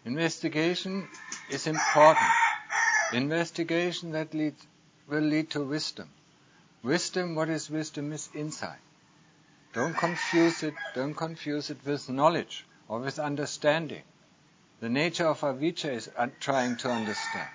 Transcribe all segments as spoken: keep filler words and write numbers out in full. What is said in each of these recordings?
Investigation is important. Investigation that leads, will lead to wisdom. Wisdom, what is wisdom, is insight. Don't confuse it, don't confuse it with knowledge or with understanding. The nature of avijja is un- trying to understand.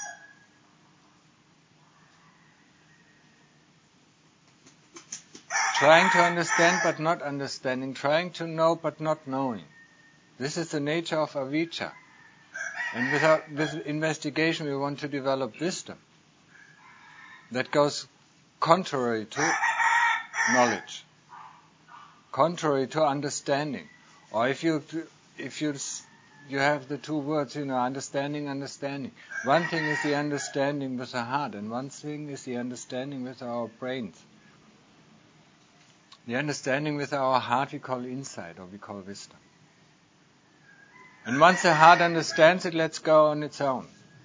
Trying to understand but not understanding, trying to know but not knowing. This is the nature of avijja. And without, with investigation we want to develop wisdom that goes contrary to knowledge, contrary to understanding. Or if you if you you have the two words, you know, understanding, understanding. One thing is the understanding with the heart, and one thing is the understanding with our brains. The understanding with our heart we call insight, or we call wisdom. And once the heart understands it, let's go on its own.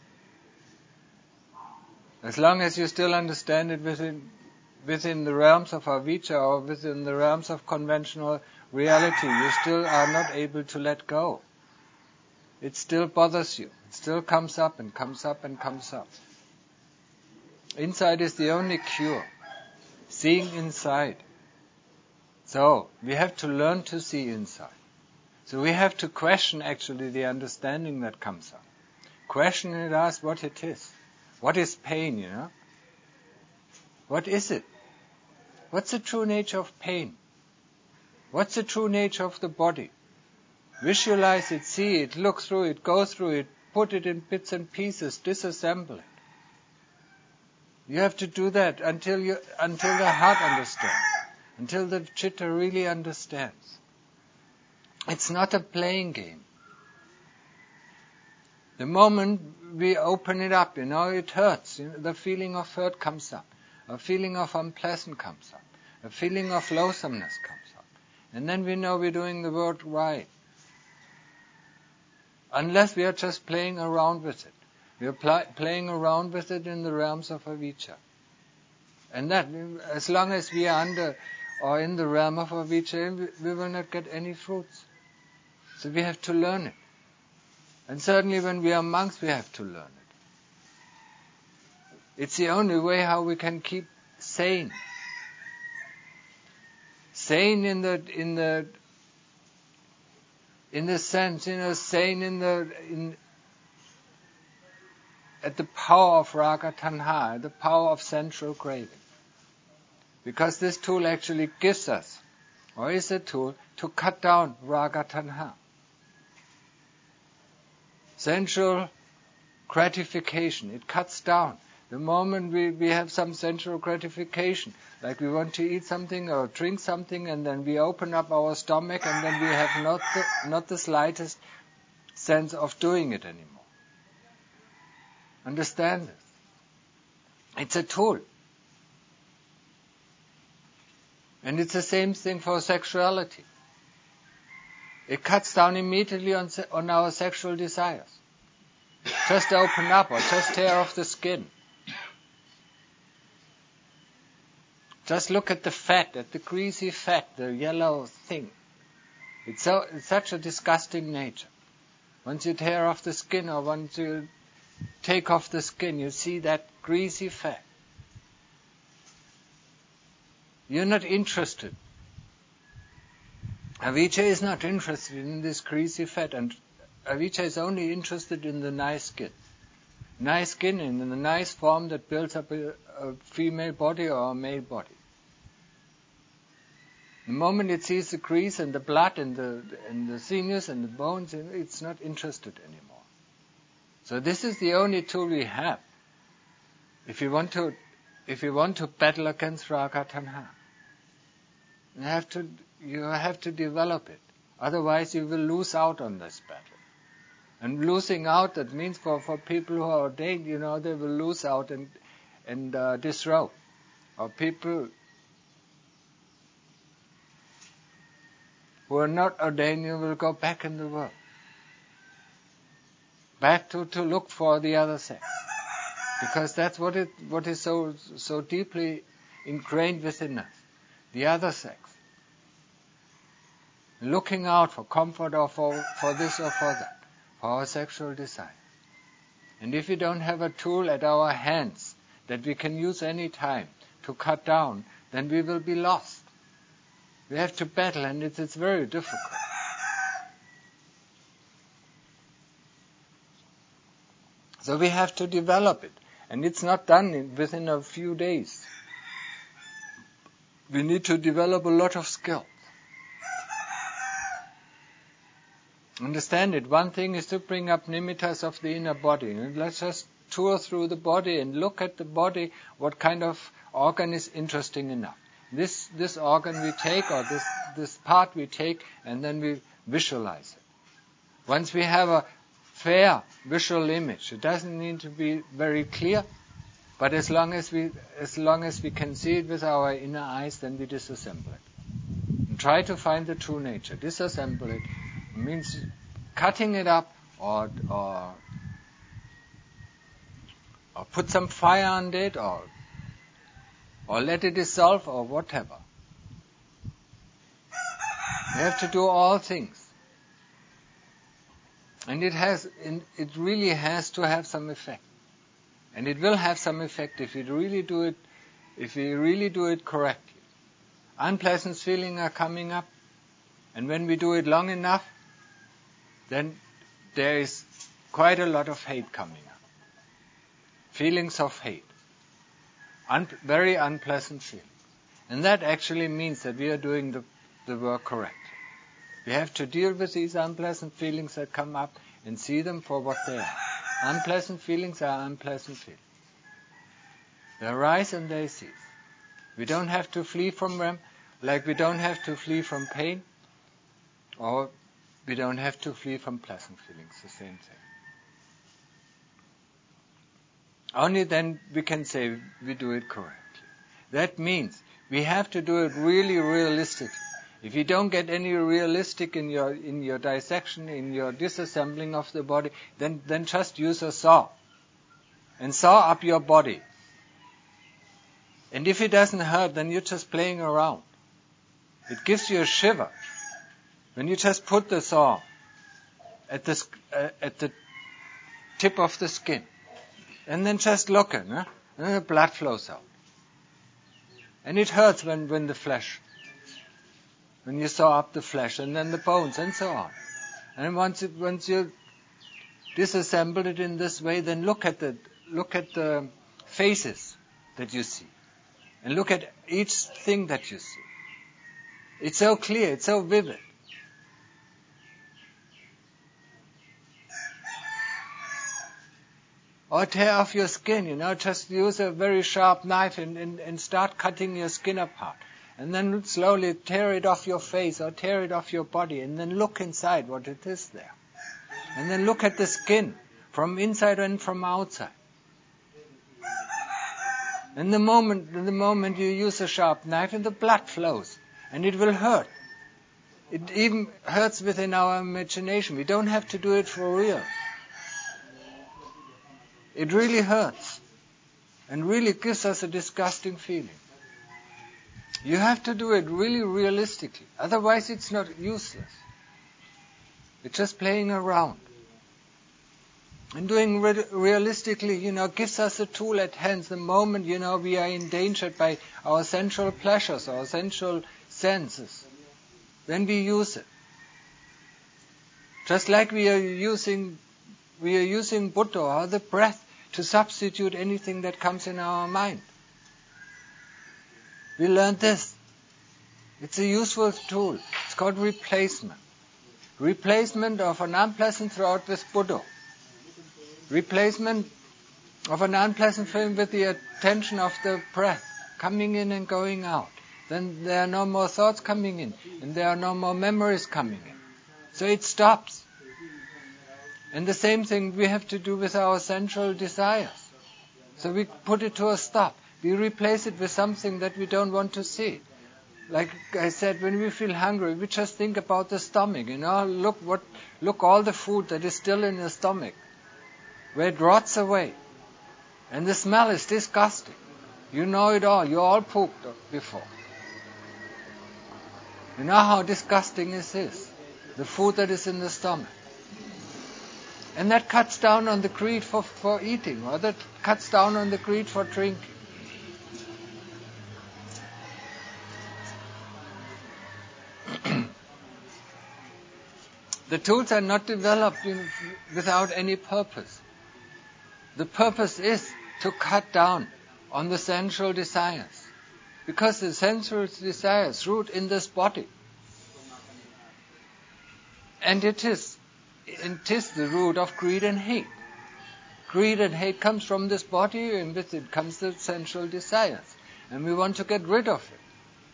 As long as you still understand it within within the realms of avijja or within the realms of conventional reality, you still are not able to let go. It still bothers you. It still comes up and comes up and comes up. Insight is the only cure. Seeing inside. So, we have to learn to see inside. So we have to question actually the understanding that comes up. Question and ask what it is. What is pain, you know? What is it? What's the true nature of pain? What's the true nature of the body? Visualize it, see it, look through it, go through it, put it in bits and pieces, disassemble it. You have to do that until you, until the heart understands, until the chitta really understands. It's not a playing game. The moment we open it up, you know, it hurts. You know, the feeling of hurt comes up. A feeling of unpleasant comes up. A feeling of loathsomeness comes up. And then we know we're doing the work right. Unless we are just playing around with it. We are pl- playing around with it in the realms of avijja. And that, as long as we are under or in the realm of avijja, we, we will not get any fruits. So we have to learn it. And certainly when we are monks, we have to learn it. It's the only way how we can keep sane. Sane in the in the in the sense, you know, sane in the in at the power of raga tanha, the power of sensual craving. Because this tool actually gives us, or is a tool, to cut down raga tanha. Sensual gratification, it cuts down. The moment we, we have some sensual gratification, like we want to eat something or drink something, and then we open up our stomach, and then we have not the, not the slightest sense of doing it anymore. Understand this? It's a tool. And it's the same thing for sexuality. It cuts down immediately on, se- on our sexual desires. Just open up or just tear off the skin. Just look at the fat, at the greasy fat, the yellow thing. It's, so, it's such a disgusting nature. Once you tear off the skin or once you take off the skin, you see that greasy fat. You're not interested. Avijja is not interested in this greasy fat, and avijja is only interested in the nice skin. Nice skin in the nice form that builds up a, a female body or a male body. The moment it sees the grease and the blood and the and the sinews and the bones, it's not interested anymore. So this is the only tool we have. If you want to, if you want to battle against raga tanha, you have to you have to develop it. Otherwise, you will lose out on this battle. And losing out, that means for, for people who are ordained, you know, they will lose out and and uh, disrobe. Or people who are not ordained, you will go back in the world. Back to, to look for the other sex. Because that's what it what is so so deeply ingrained within us. The other sex. Looking out for comfort or for, for this or for that. for our sexual desire. And if we don't have a tool at our hands that we can use any time to cut down, then we will be lost. We have to battle, and it's, it's very difficult. So we have to develop it. And it's not done in, within a few days. We need to develop a lot of skill. Understand it. One thing is to bring up nimittas of the inner body. And let's just tour through the body and look at the body, what kind of organ is interesting enough. This this organ we take, or this, this part we take, and then we visualize it. Once we have a fair visual image, it doesn't need to be very clear, but as long as we as long as we can see it with our inner eyes, then we disassemble it. And try to find the true nature. Disassemble it means cutting it up, or or or put some fire on it, or or let it dissolve, or whatever. We have to do all things. And it has, it really has to have some effect. And it will have some effect if we really do it, if we really do it correctly. Unpleasant feelings are coming up, and when we do it long enough, then there is quite a lot of hate coming up. Feelings of hate. Un- very unpleasant feelings. And that actually means that we are doing the, the work correctly. We have to deal with these unpleasant feelings that come up and see them for what they are. Unpleasant feelings are unpleasant feelings. They arise and they cease. We don't have to flee from them, like we don't have to flee from pain, or we don't have to flee from pleasant feelings, the same thing. Only then we can say we do it correctly. That means we have to do it really realistically. If you don't get any realistic in your in your dissection, in your disassembling of the body, then, then just use a saw and saw up your body. And if it doesn't hurt, then you're just playing around. It gives you a shiver when you just put the saw at the uh, at the tip of the skin. And then just look at it, huh? And the blood flows out. And it hurts when, when the flesh, when you saw up the flesh, and then the bones, and so on. And once it, once you disassemble it in this way, then look at the look at the faces that you see, and look at each thing that you see. It's so clear, it's so vivid. Or tear off your skin, you know, just use a very sharp knife and, and, and start cutting your skin apart. And then slowly tear it off your face or tear it off your body, and then look inside what it is there. And then look at the skin from inside and from outside. And the moment, the moment you use a sharp knife, and the blood flows, and it will hurt. It even hurts within our imagination. We don't have to do it for real. It really hurts and really gives us a disgusting feeling. You have to do it really realistically. Otherwise it's not useless. It's just playing around. And doing re- realistically, you know, gives us a tool at hand the moment, you know, we are endangered by our sensual pleasures, our sensual senses. Then we use it. Just like we are using, we are using Buddha or the breath to substitute anything that comes in our mind. We learned this. It's a useful tool. It's called replacement. Replacement of an unpleasant thought with Buddha. Replacement of an unpleasant feeling with the attention of the breath, coming in and going out. Then there are no more thoughts coming in, and there are no more memories coming in. So it stops. And the same thing we have to do with our sensual desires. So we put it to a stop. We replace it with something that we don't want to see. Like I said, when we feel hungry, we just think about the stomach. You know, look what, look all the food that is still in the stomach, where it rots away, and the smell is disgusting. You know it all. You all pooped before. You know how disgusting this is, the food that is in the stomach. And that cuts down on the greed for, for eating, or that cuts down on the greed for drinking. The tools are not developed in, without any purpose. The purpose is to cut down on the sensual desires, because the sensual desires root in this body. And it is, it is the root of greed and hate. Greed and hate comes from this body, and with it comes the sensual desires. And we want to get rid of it.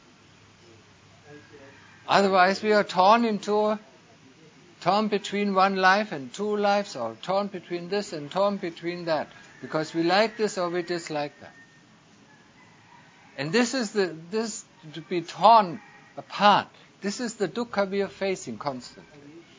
Otherwise we are torn into a torn between one life and two lives, or torn between this and torn between that, because we like this or we dislike that. And this is the this to be torn apart. This is the dukkha we are facing constantly.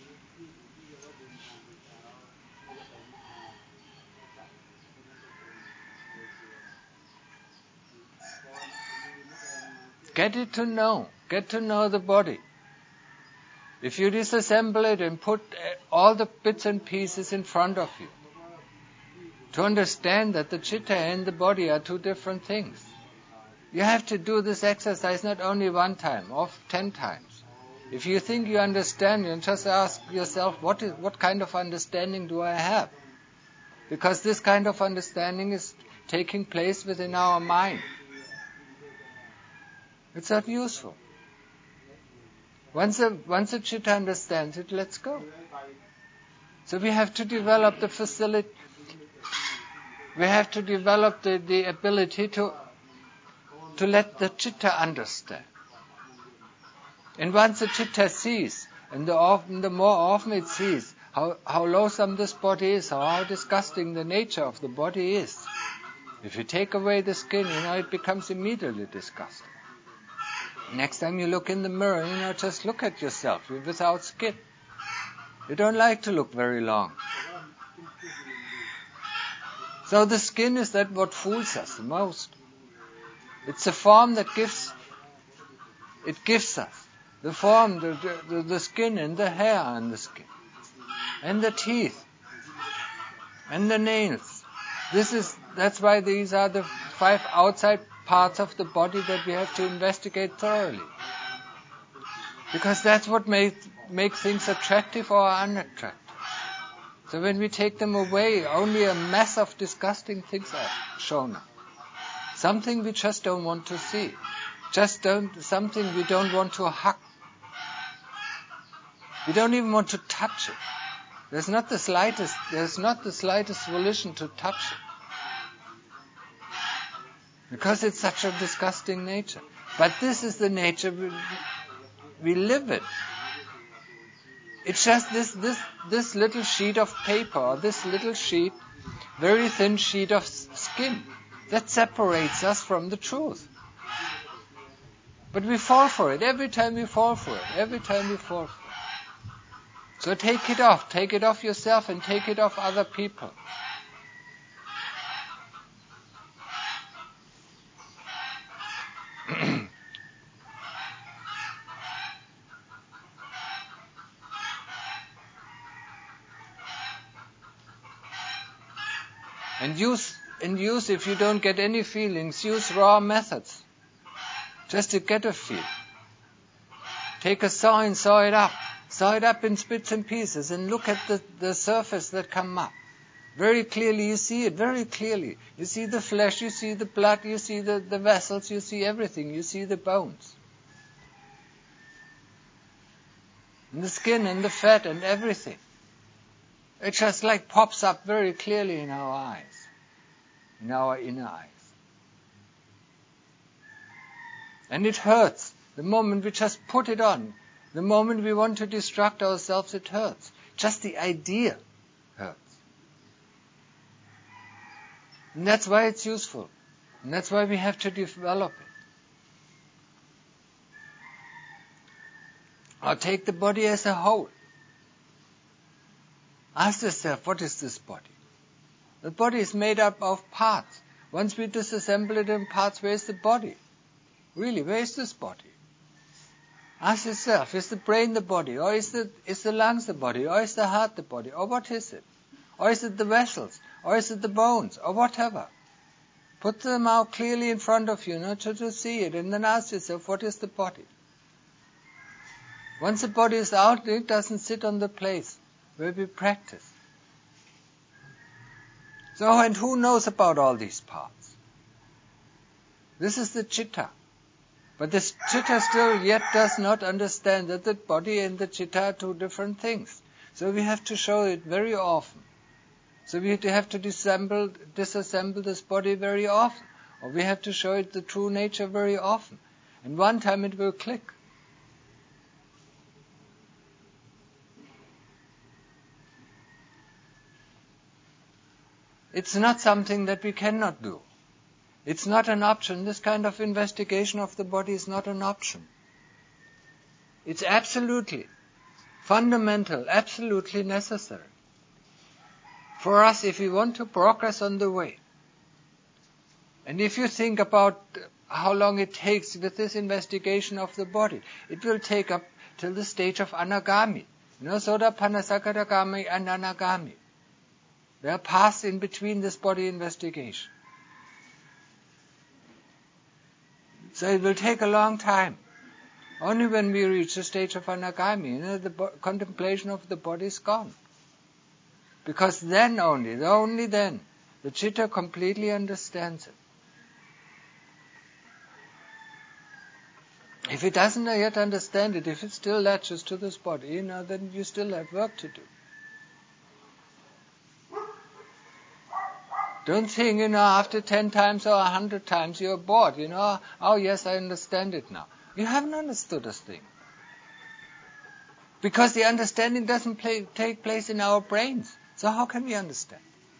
Get it to know. Get to know the body. If you disassemble it and put all the bits and pieces in front of you, to understand that the citta and the body are two different things, you have to do this exercise not only one time, or ten times. If you think you understand, you just ask yourself, what is, what kind of understanding do I have? Because this kind of understanding is taking place within our mind. It's not useful. Once a, once a citta understands it, let's go. So we have to develop the facility, we have to develop the, the ability to, to let the citta understand. And once the citta sees, and the, often, the more often it sees how, how loathsome this body is, or how disgusting the nature of the body is, if you take away the skin, you know, it becomes immediately disgusting. Next time you look in the mirror, you know, just look at yourself without skin. You don't like to look very long. So the skin is that what fools us the most. It's the form that gives, it gives us. The form, the, the, the skin and the hair on the skin. And the teeth. And the nails. This is, that's why these are the five outside parts of the body that we have to investigate thoroughly. Because that's what make, make things attractive or unattractive. So when we take them away, only a mass of disgusting things are shown up. Something we just don't want to see. Just don't, something we don't want to hug. We don't even want to touch it. There's not the slightest, there's not the slightest volition to touch it. Because it's such a disgusting nature. But this is the nature we, we live in. It's just this, this, this little sheet of paper, or this little sheet, very thin sheet of skin, that separates us from the truth. But we fall for it. Every time we fall for it. Every time we fall for it. So take it off. Take it off yourself and take it off other people. And use, and use, if you don't get any feelings, use raw methods. Just to get a feel. Take a saw and saw it up. Saw it up in bits and pieces and look at the, the surface that come up. Very clearly, you see it, very clearly. You see the flesh, you see the blood, you see the, the vessels, you see everything, you see the bones. And the skin and the fat and everything. It just like pops up very clearly in our eyes, in our inner eyes. And it hurts. The moment we just put it on, the moment we want to distract ourselves, it hurts. Just the idea hurts. And that's why it's useful. And that's why we have to develop it. Or take the body as a whole. Ask yourself, what is this body? The body is made up of parts. Once we disassemble it in parts, where is the body? Really, where is this body? Ask yourself, is the brain the body? Or is the, is the lungs the body? Or is the heart the body? Or what is it? Or is it the vessels? Or is it the bones? Or whatever? Put them out clearly in front of you, not to, to see it, and then ask yourself, what is the body? Once the body is out, it doesn't sit on the place where we practice. So, and who knows about all these parts? This is the citta. But the citta still yet does not understand that the body and the citta are two different things. So we have to show it very often. So we have to disassemble, disassemble this body very often. Or we have to show it the true nature very often. And one time it will click. It's not something that we cannot do. It's not an option. This kind of investigation of the body is not an option. It's absolutely fundamental, absolutely necessary. For us, if we want to progress on the way, and if you think about how long it takes with this investigation of the body, it will take up till the stage of anagami. You know, Sotapanna, Sakadagami, and Anagami. They are passed in between this body investigation. So it will take a long time. Only when we reach the stage of anagami, you know, the bo- contemplation of the body is gone. Because then only, only then, the citta completely understands it. If it doesn't yet understand it, if it still latches to this body, you know, then you still have work to do. Don't think, you know, after ten times or a hundred times you're bored, you know, oh yes, I understand it now. You haven't understood this thing. Because the understanding doesn't play, take place in our brains. So how can we understand?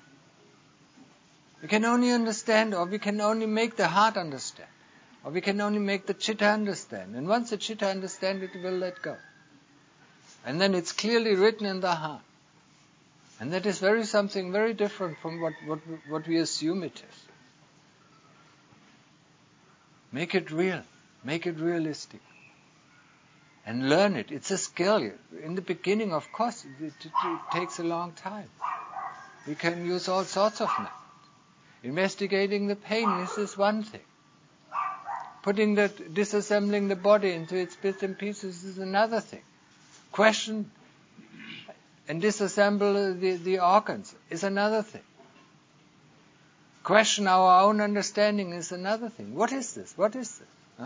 We can only understand, or we can only make the heart understand. Or we can only make the citta understand. And once the citta understands, it will let go. And then it's clearly written in the heart. And that is very something very different from what, what, what we assume it is. Make it real. Make it realistic. And learn it. It's a skill. In the beginning, of course, it, it, it takes a long time. We can use all sorts of methods. Investigating the pain is this one thing. Putting the, disassembling the body into its bits and pieces is another thing. Question and disassemble the, the organs is another thing. Question our own understanding is another thing. What is this? What is this? Huh?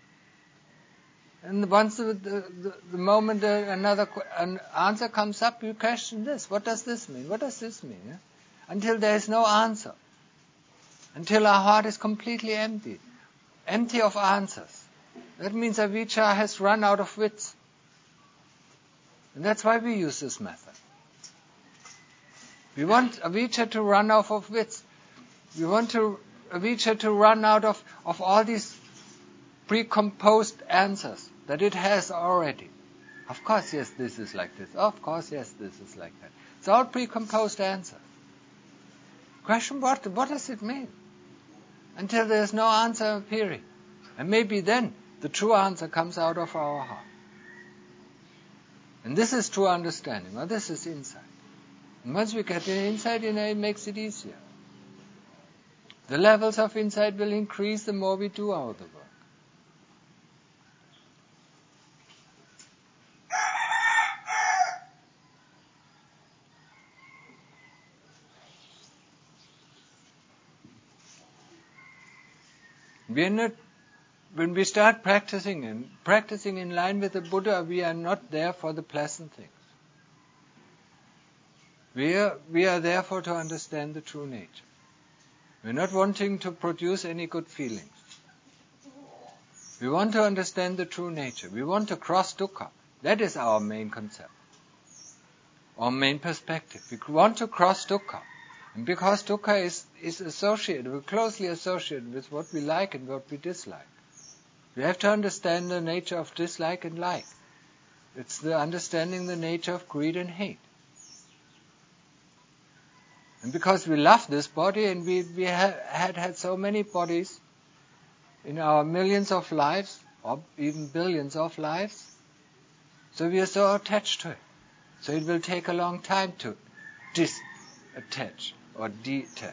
And once the, the, the moment another an answer comes up, you question this. What does this mean? What does this mean? Yeah? Until there is no answer. Until our heart is completely empty. Empty of answers. That means avijja has run out of wits. And that's why we use this method. We want avijja to run out of wits. We want to, avijja to run out of, of all these precomposed answers that it has already. Of course, yes, this is like this. Of course, yes, this is like that. It's all precomposed answers. Question, what, what does it mean? Until there's no answer appearing. And maybe then the true answer comes out of our heart. And this is true understanding, or this is insight. And once we get the insight, you know, it makes it easier. The levels of insight will increase the more we do our the work. We are not, when we start practicing in, practicing in line with the Buddha, we are not there for the pleasant things. We are, we are there for to understand the true nature. We're not wanting to produce any good feelings. We want to understand the true nature. We want to cross dukkha. That is our main concept. Our main perspective. We want to cross dukkha. And because dukkha is, is associated, we're closely associated with what we like and what we dislike. We have to understand the nature of dislike and like. It's the understanding the nature of greed and hate. And because we love this body, and we, we ha- had had so many bodies in our millions of lives, or even billions of lives, so we are so attached to it. So it will take a long time to dis- attach or detach.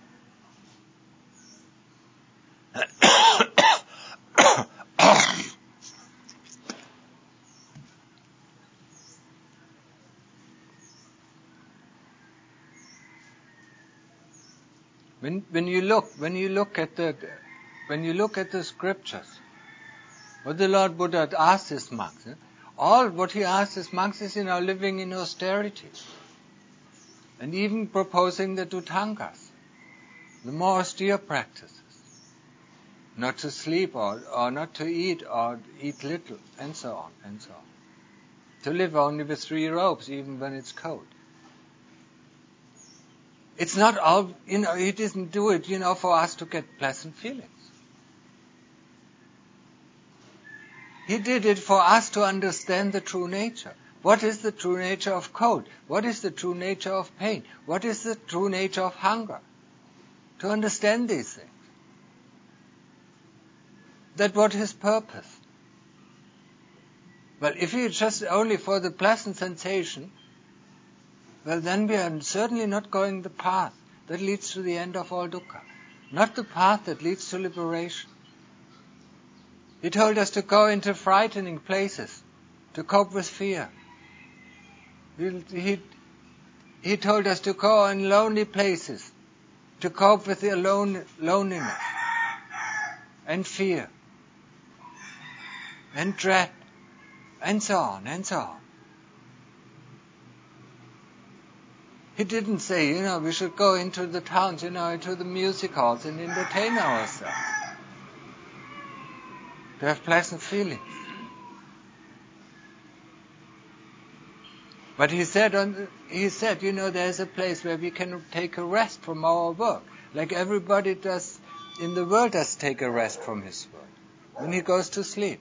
When, when you look, when you look at the, when you look at the scriptures, what the Lord Buddha asked his monks, eh? all what he asked his monks is, you know, living in austerity, and even proposing the Dhutangas, the more austere practices, not to sleep or, or not to eat or eat little, and so on and so on, to live only with three robes, even when it's cold. It's not all, you know, he didn't do it, you know, for us to get pleasant feelings. He did it for us to understand the true nature. What is the true nature of cold? What is the true nature of pain? What is the true nature of hunger? To understand these things. That was his purpose. But if it's just only for the pleasant sensation, well, then we are certainly not going the path that leads to the end of all dukkha, not the path that leads to liberation. He told us to go into frightening places, to cope with fear. He, he, he told us to go in lonely places, to cope with the alone, loneliness and fear and dread, and so on and so on. He didn't say, you know, we should go into the towns, you know, into the music halls and entertain ourselves, to have pleasant feelings. But he said, on, he said, you know, there's a place where we can take a rest from our work, like everybody does in the world does take a rest from his work, when he goes to sleep.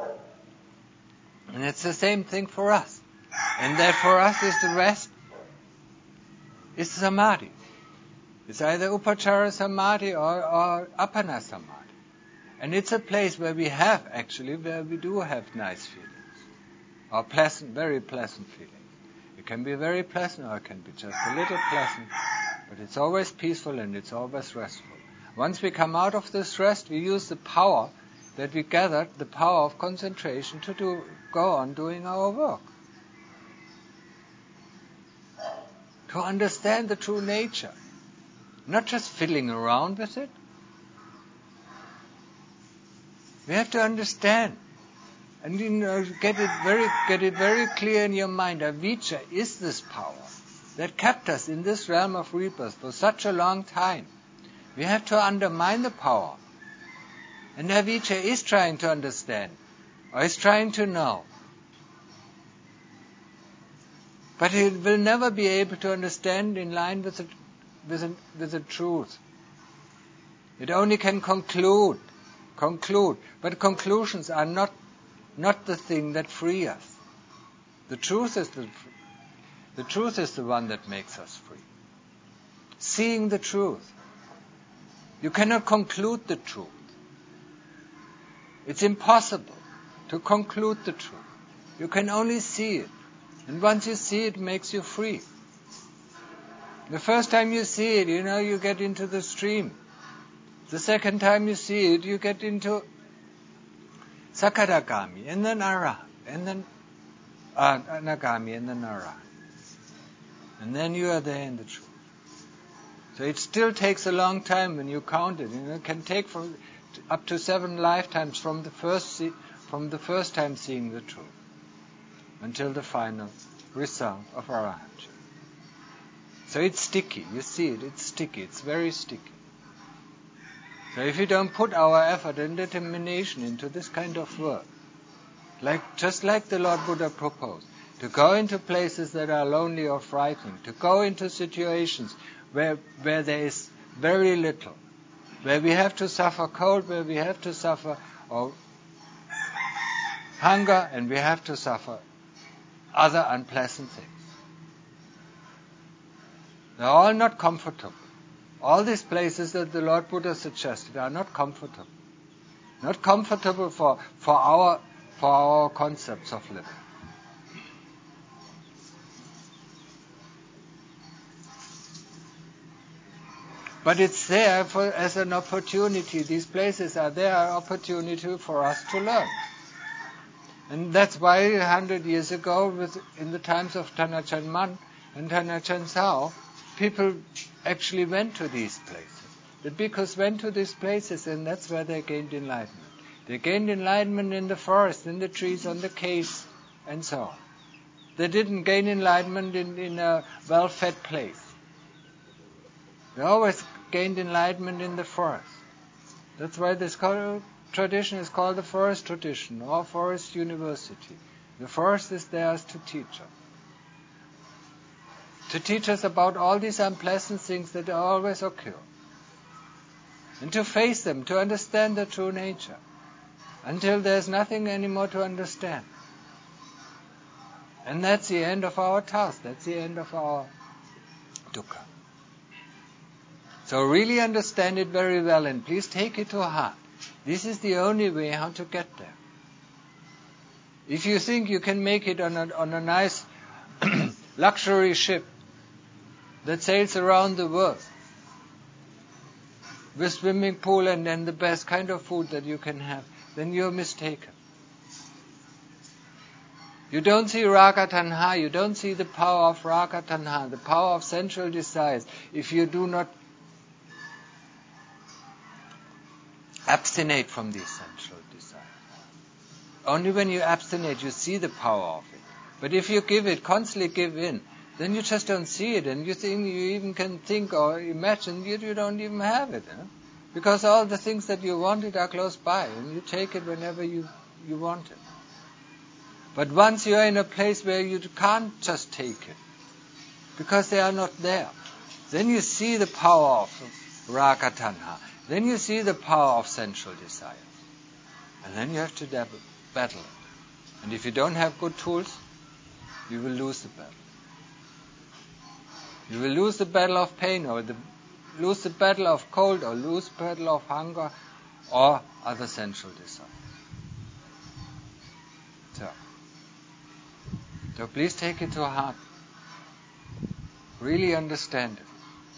And it's the same thing for us. And that for us is the rest, is samadhi. It's either upachara samadhi or, or appana samadhi. And it's a place where we have, actually, where we do have nice feelings. Or pleasant, very pleasant feelings. It can be very pleasant or it can be just a little pleasant. But it's always peaceful and it's always restful. Once we come out of this rest, we use the power that we gathered, the power of concentration, to do, go on doing our work. To understand the true nature. Not just fiddling around with it. We have to understand. And you know, get it very get it very clear in your mind. Avijja is this power that kept us in this realm of rebirth for such a long time. We have to undermine the power. And avijja is trying to understand, or is trying to know. But it will never be able to understand in line with the, with the, with the truth. It only can conclude, conclude. But conclusions are not, not the thing that free us. The truth is the, the truth is the one that makes us free. Seeing the truth. You cannot conclude the truth. It's impossible to conclude the truth. You can only see it. And once you see it, it makes you free. The first time you see it, you know, you get into the stream. The second time you see it, you get into Sakadagami, and then Arahant, and then uh, Anagami, and then Arahant. And then you are there in the truth. So it still takes a long time when you count it. You know, it can take from up to seven lifetimes from the first see, from the first time seeing the truth until the final result of Arahantship. So it's sticky. You see it. It's sticky. It's very sticky. So if we don't put our effort and determination into this kind of work, like just like the Lord Buddha proposed, to go into places that are lonely or frightening, to go into situations where where there is very little, where we have to suffer cold, where we have to suffer or hunger, and we have to suffer other unpleasant things. They're all not comfortable. All these places that the Lord Buddha suggested are not comfortable. Not comfortable for, for our for our concepts of living. But it's there for, as an opportunity. These places are there, an opportunity for us to learn. And that's why a hundred years ago, with, in the times of Thanachart Man and Thanachart Sao, people actually went to these places. The bhikkhus went to these places, and that's where they gained enlightenment. They gained enlightenment in the forest, in the trees, on the caves, and so on. They didn't gain enlightenment in, in a well-fed place. They always gained enlightenment in the forest. That's why this tradition is called the forest tradition, or forest university. The forest is there to teach us. To teach us about all these unpleasant things that always occur. And to face them, to understand their true nature. Until there's nothing anymore to understand. And that's the end of our task. That's the end of our dukkha. So really understand it very well, and please take it to heart. This is the only way how to get there. If you think you can make it on a, on a nice luxury ship that sails around the world, with swimming pool and then the best kind of food that you can have, then you're mistaken. You don't see raga tanha, you don't see the power of raga tanha, the power of sensual desires, if you do not abstinate from these sensual desires. Only when you abstinate, you see the power of it. But if you give it, constantly give in, then you just don't see it, and you think you even can think or imagine you, you don't even have it. Eh? Because all the things that you wanted are close by, and you take it whenever you, you want it. But once you are in a place where you can't just take it, because they are not there, then you see the power of raga tanha. Then you see the power of sensual desire. And then you have to battle it. And if you don't have good tools, you will lose the battle. You will lose the battle of pain, or the, lose the battle of cold, or lose the battle of hunger, or other sensual desires. So, so please take it to heart. Really understand it.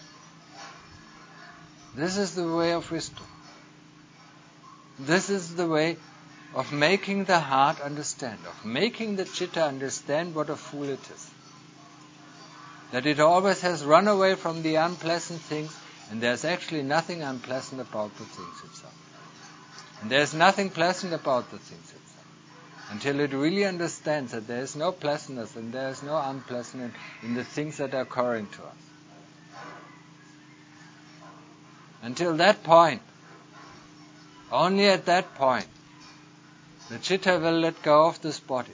This is the way of wisdom. This is the way of making the heart understand, of making the citta understand what a fool it is. That it always has run away from the unpleasant things, and there's actually nothing unpleasant about the things itself. And there's nothing pleasant about the things itself. Until it really understands that there is no pleasantness and there is no unpleasantness in the things that are occurring to us. Until that point, only at that point, the citta will let go of this body.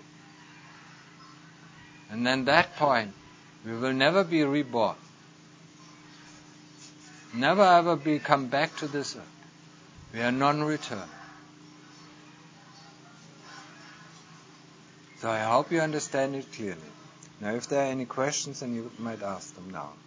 And then that point, we will never be reborn. Never ever be come back to this earth. We are non-return. So I hope you understand it clearly. Now if there are any questions, then you might ask them now.